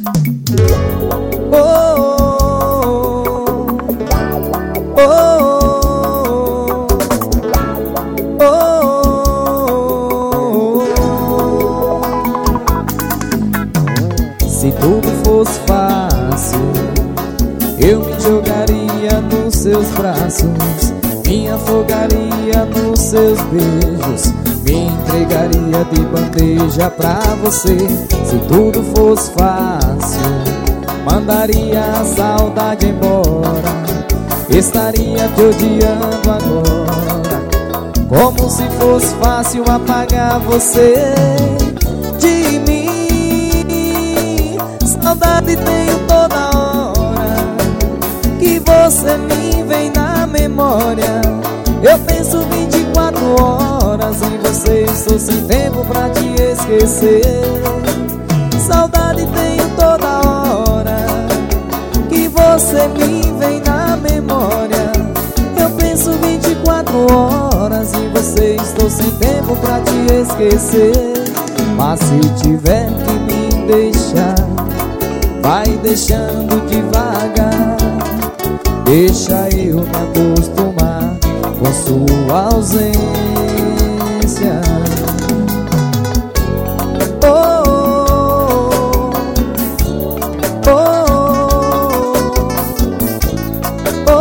Se tudo fosse fácil, eu me jogaria nos seus braços, me afogaria nos seus beijos, me entregaria de bandeja pra você. Se tudo fosse fácil, mandaria a saudade embora, estaria te odiando agora. Como se fosse fácil apagar você de mim. Saudade tenho toda hora que você me vem na memória. Eu penso 24 horas em você, estou sem tempo pra te esquecer. Saudade tenho toda hora que você me vem na memória. Eu penso 24 horas em você, estou sem tempo pra te esquecer. Mas se tiver que me deixar, vai deixando devagar, deixa eu me acostumar com sua ausência. Oh, oh, oh,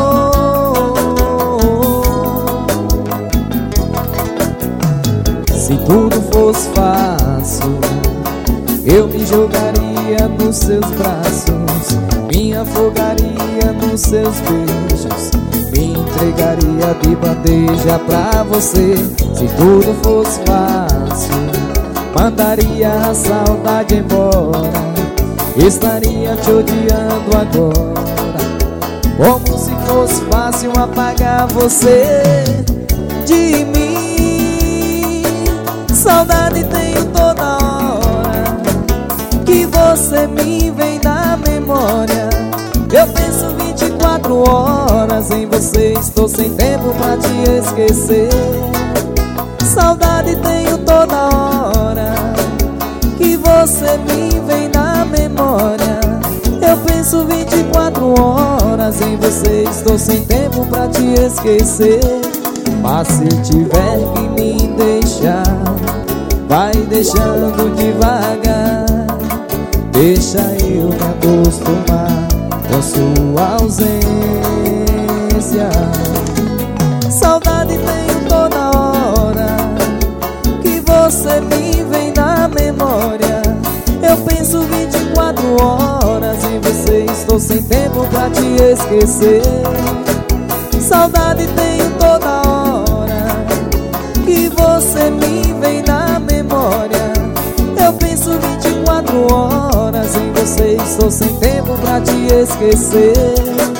oh. Se tudo fosse fácil, eu me jogaria nos seus braços, me afogaria nos seus beijos, me entregaria de bandeja pra você. Se tudo fosse fácil, mandaria a saudade embora, estaria te odiando agora. Como se fosse fácil apagar você de mim. Saudade tenho toda hora que você me vem na memória. Eu penso 24 horas em você, estou sem tempo pra te esquecer. Saudade tenho toda hora que você me vem na memória. Eu penso 24 horas em você, estou sem tempo pra te esquecer. Mas se tiver que me deixar, vai deixando devagar, deixa eu me acostumar com sua ausência. Saudade tenho toda hora que você me vem na memória. Eu penso 24 horas em você, estou sem tempo pra te esquecer. Saudade tenho toda hora que você me vem na memória. Eu penso 24 horas em você, estou sem tempo pra te esquecer.